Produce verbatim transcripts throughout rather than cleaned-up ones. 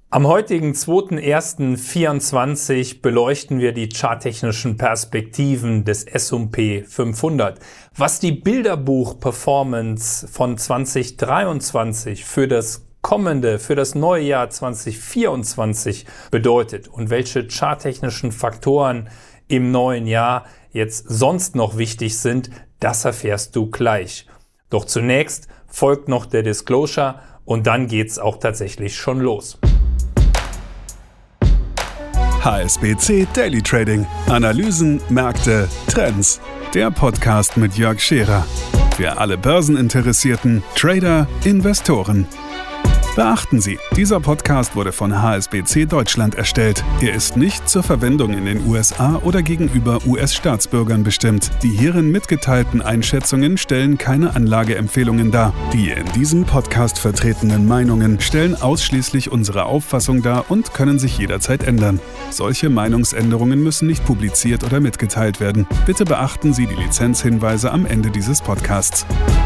Am heutigen zweiten ersten vierundzwanzig beleuchten wir die charttechnischen Perspektiven des S und P fünfhundert. Was die Bilderbuch-Performance von zwanzig dreiundzwanzig für das kommende, für das neue Jahr zwanzig vierundzwanzig bedeutet und welche charttechnischen Faktoren im neuen Jahr jetzt sonst noch wichtig sind, das erfährst du gleich. Doch zunächst folgt noch der Disclosure und dann geht's auch tatsächlich schon los. H S B C Daily Trading. Analysen, Märkte, Trends. Der Podcast mit Jörg Scherer. Für alle Börseninteressierten, Trader, Investoren. Beachten Sie, dieser Podcast wurde von H S B C Deutschland erstellt. Er ist nicht zur Verwendung in den U S A oder gegenüber U S-Staatsbürgern bestimmt. Die hierin mitgeteilten Einschätzungen stellen keine Anlageempfehlungen dar. Die in diesem Podcast vertretenen Meinungen stellen ausschließlich unsere Auffassung dar und können sich jederzeit ändern. Solche Meinungsänderungen müssen nicht publiziert oder mitgeteilt werden. Bitte beachten Sie die Lizenzhinweise am Ende dieses Podcasts.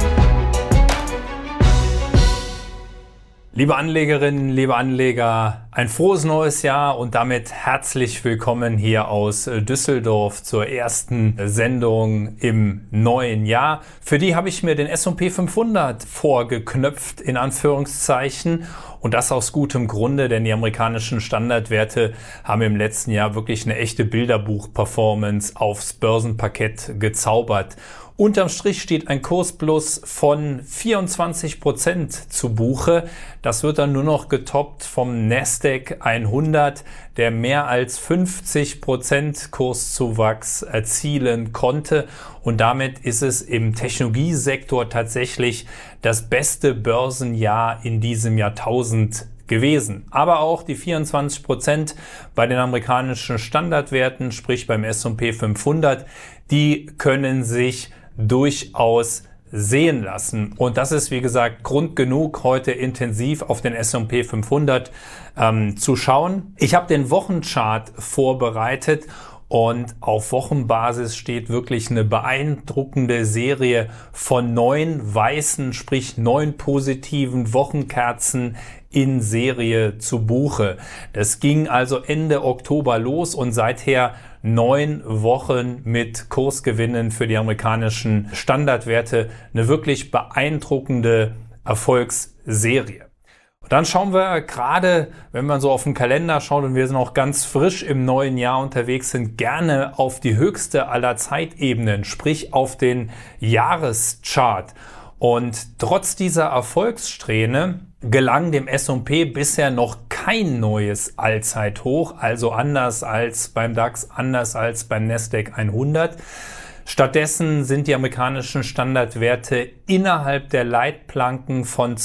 Liebe Anlegerinnen, liebe Anleger, ein frohes neues Jahr und damit herzlich willkommen hier aus Düsseldorf zur ersten Sendung im neuen Jahr. Für die habe ich mir den S und P fünfhundert vorgeknöpft, in Anführungszeichen. Und das aus gutem Grunde, denn die amerikanischen Standardwerte haben im letzten Jahr wirklich eine echte Bilderbuch-Performance aufs Börsenparkett gezaubert. Unterm Strich steht ein Kursplus von vierundzwanzig Prozent zu Buche. Das wird dann nur noch getoppt vom Nasdaq hundert, der mehr als fünfzig Prozent Kurszuwachs erzielen konnte. Und damit ist es im Technologiesektor tatsächlich das beste Börsenjahr in diesem Jahrtausend gewesen. Aber auch die vierundzwanzig Prozent bei den amerikanischen Standardwerten, sprich beim S und P fünfhundert, die können sich durchaus sehen lassen. Und das ist, wie gesagt, Grund genug, heute intensiv auf den S und P fünfhundert ähm, zu schauen. Ich habe den Wochenchart vorbereitet und auf Wochenbasis steht wirklich eine beeindruckende Serie von neun weißen, sprich neun positiven Wochenkerzen in Serie zu Buche. Das ging also Ende Oktober los und seither neun Wochen mit Kursgewinnen für die amerikanischen Standardwerte. Eine wirklich beeindruckende Erfolgsserie. Und dann schauen wir gerade, wenn man so auf den Kalender schaut und wir sind auch ganz frisch im neuen Jahr unterwegs sind, gerne auf die höchste aller Zeitebenen, sprich auf den Jahreschart. Und trotz dieser Erfolgssträhne gelang dem S und P bisher noch kein neues Allzeithoch, also anders als beim DAX, anders als beim Nasdaq hundert. Stattdessen sind die amerikanischen Standardwerte innerhalb der Leitplanken von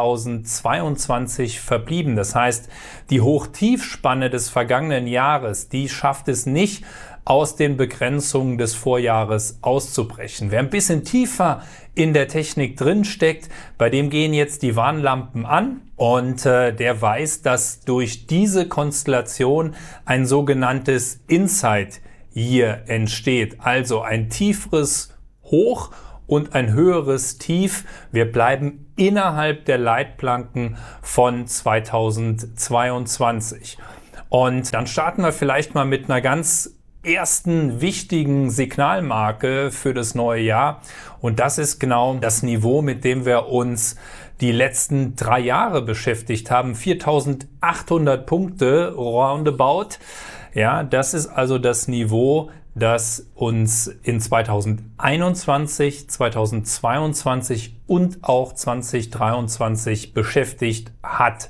zweitausendzweiundzwanzig verblieben. Das heißt, die Hoch-Tief-Spanne des vergangenen Jahres, die schafft es nicht, aus den Begrenzungen des Vorjahres auszubrechen. Wer ein bisschen tiefer in der Technik drin steckt, bei dem gehen jetzt die Warnlampen an und äh, der weiß, dass durch diese Konstellation ein sogenanntes Inside Year entsteht, also ein tieferes Hoch und ein höheres Tief. Wir bleiben innerhalb der Leitplanken von zweitausendzweiundzwanzig. Und dann starten wir vielleicht mal mit einer ganz ersten wichtigen Signalmarke für das neue Jahr. Und das ist genau das Niveau, mit dem wir uns die letzten drei Jahre beschäftigt haben. viertausendachthundert Punkte roundabout. Ja, das ist also das Niveau, das uns in zweitausendeinundzwanzig, zweitausendzweiundzwanzig und auch zweitausenddreiundzwanzig beschäftigt hat.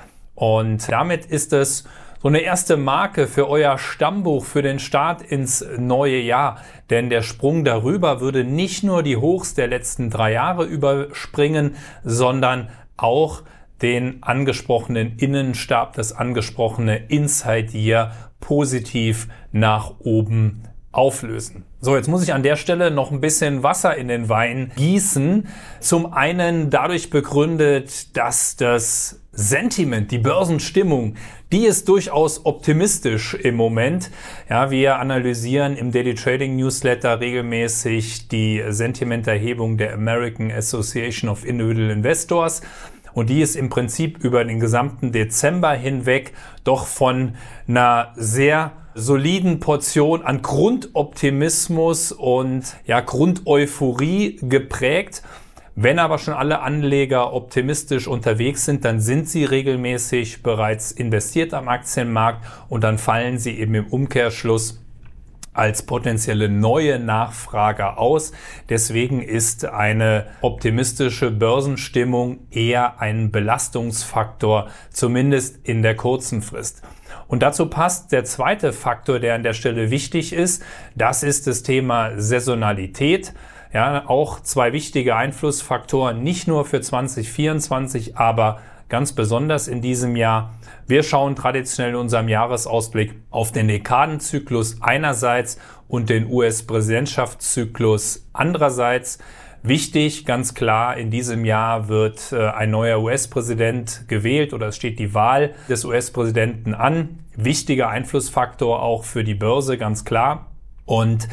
Und damit ist es so eine erste Marke für euer Stammbuch für den Start ins neue Jahr. Denn der Sprung darüber würde nicht nur die Hochs der letzten drei Jahre überspringen, sondern auch den angesprochenen Innenstab, das angesprochene Inside Year positiv nach oben auflösen. So, jetzt muss ich an der Stelle noch ein bisschen Wasser in den Wein gießen. Zum einen dadurch begründet, dass das Sentiment, die Börsenstimmung, die ist durchaus optimistisch im Moment. Ja, wir analysieren im Daily Trading Newsletter regelmäßig die Sentimenterhebung der American Association of Individual Investors. und die ist im Prinzip über den gesamten Dezember hinweg doch von einer sehr soliden Portion an Grundoptimismus und ja, Grundeuphorie geprägt. Wenn aber schon alle Anleger optimistisch unterwegs sind, dann sind sie regelmäßig bereits investiert am Aktienmarkt und dann fallen sie eben im Umkehrschluss als potenzielle neue Nachfrager aus. Deswegen ist eine optimistische Börsenstimmung eher ein Belastungsfaktor, zumindest in der kurzen Frist. Und dazu passt der zweite Faktor, der an der Stelle wichtig ist. Das ist das Thema Saisonalität. Ja, auch zwei wichtige Einflussfaktoren, nicht nur für zwanzig vierundzwanzig, aber ganz besonders in diesem Jahr. Wir schauen traditionell in unserem Jahresausblick auf den Dekadenzyklus einerseits und den U S-Präsidentschaftszyklus andererseits. Wichtig, ganz klar, in diesem Jahr wird äh, ein neuer U S-Präsident gewählt oder es steht die Wahl des U S-Präsidenten an. Wichtiger Einflussfaktor auch für die Börse, ganz klar. Und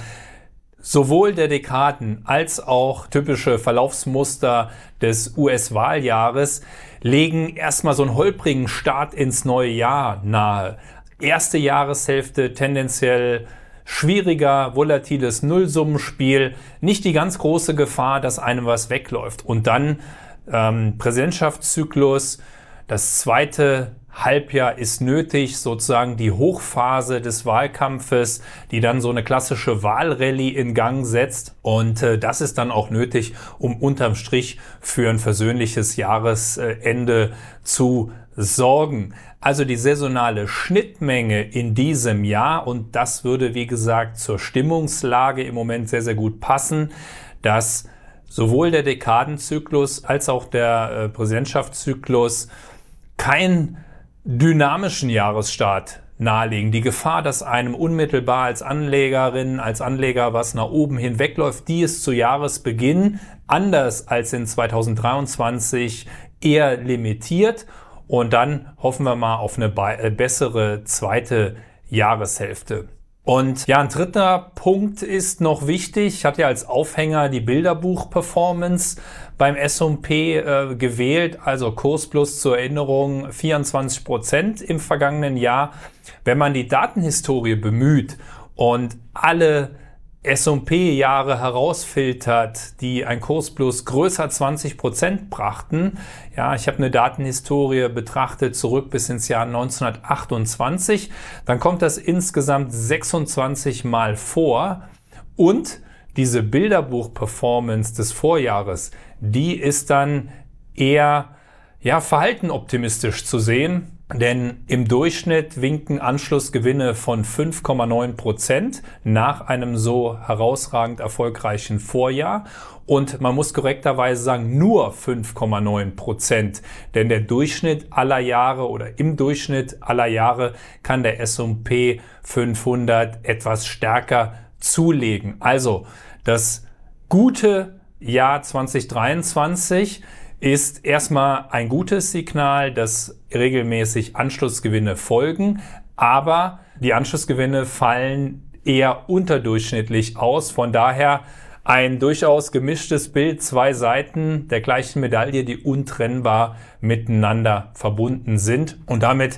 sowohl der Dekaden als auch typische Verlaufsmuster des U S-Wahljahres legen erstmal so einen holprigen Start ins neue Jahr nahe. Erste Jahreshälfte tendenziell schwieriger, volatiles Nullsummenspiel, nicht die ganz große Gefahr, dass einem was wegläuft. Und dann ähm, Präsidentschaftszyklus, das zweite Halbjahr ist nötig, sozusagen die Hochphase des Wahlkampfes, die dann so eine klassische Wahlrallye in Gang setzt. Und äh, das ist dann auch nötig, um unterm Strich für ein versöhnliches Jahresende zu sorgen. Also die saisonale Schnittmenge in diesem Jahr, und das würde, wie gesagt, zur Stimmungslage im Moment sehr, sehr gut passen, dass sowohl der Dekadenzyklus als auch der äh, Präsidentschaftszyklus kein dynamischen Jahresstart nahelegen. Die Gefahr, dass einem unmittelbar als Anlegerin, als Anleger was nach oben hinwegläuft, die ist zu Jahresbeginn anders als in zweitausenddreiundzwanzig eher limitiert. Und dann hoffen wir mal auf eine bessere zweite Jahreshälfte. Und ja, ein dritter Punkt ist noch wichtig. Ich hatte ja als Aufhänger die Bilderbuch-Performance beim S und P äh, gewählt, also Kursplus zur Erinnerung vierundzwanzig Prozent im vergangenen Jahr. Wenn man die Datenhistorie bemüht und alle S und P-Jahre herausfiltert, die ein Kursplus größer zwanzig Prozent brachten. Ja, ich habe eine Datenhistorie betrachtet zurück bis ins Jahr neunzehnhundertachtundzwanzig. Dann kommt das insgesamt sechsundzwanzig Mal vor. Und diese Bilderbuch-Performance des Vorjahres, die ist dann eher ja, verhaltenoptimistisch zu sehen. Denn im Durchschnitt winken Anschlussgewinne von fünf Komma neun Prozent nach einem so herausragend erfolgreichen Vorjahr. Und man muss korrekterweise sagen, nur fünf Komma neun Prozent. Denn der Durchschnitt aller Jahre oder im Durchschnitt aller Jahre kann der S und P fünfhundert etwas stärker zulegen. Also das gute Jahr zweitausenddreiundzwanzig ist erstmal ein gutes Signal, dass regelmäßig Anschlussgewinne folgen, aber die Anschlussgewinne fallen eher unterdurchschnittlich aus. Von daher ein durchaus gemischtes Bild, zwei Seiten der gleichen Medaille, die untrennbar miteinander verbunden sind. Und damit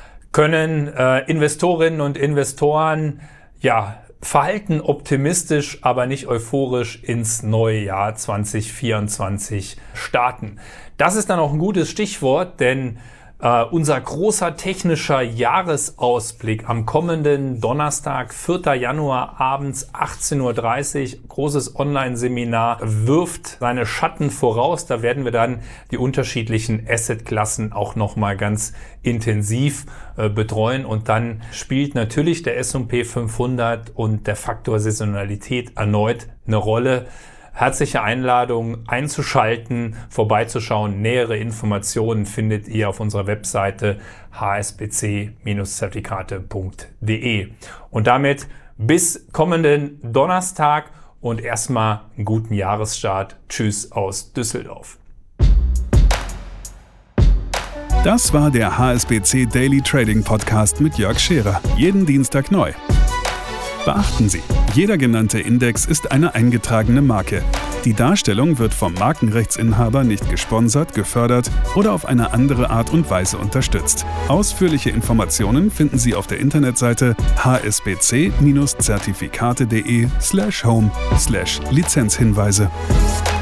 können äh, Investorinnen und Investoren ja verhalten optimistisch, aber nicht euphorisch ins neue Jahr zwanzig vierundzwanzig starten. Das ist dann auch ein gutes Stichwort, denn äh, unser großer technischer Jahresausblick am kommenden Donnerstag, vierten Januar abends achtzehn Uhr dreißig, großes Online-Seminar, wirft seine Schatten voraus. Da werden wir dann die unterschiedlichen Assetklassen auch nochmal ganz intensiv äh, betreuen. Und dann spielt natürlich der S und P fünfhundert und der Faktor Saisonalität erneut eine Rolle. Herzliche Einladung einzuschalten, vorbeizuschauen. Nähere Informationen findet ihr auf unserer Webseite h s b c Zertifikate punkt d e. Und damit bis kommenden Donnerstag und erstmal einen guten Jahresstart. Tschüss aus Düsseldorf. Das war der H S B C Daily Trading Podcast mit Jörg Scherer. Jeden Dienstag neu. Beachten Sie, jeder genannte Index ist eine eingetragene Marke. Die Darstellung wird vom Markenrechtsinhaber nicht gesponsert, gefördert oder auf eine andere Art und Weise unterstützt. Ausführliche Informationen finden Sie auf der Internetseite h s b c Bindestrich zertifikate punkt de slash home slash Lizenzhinweise.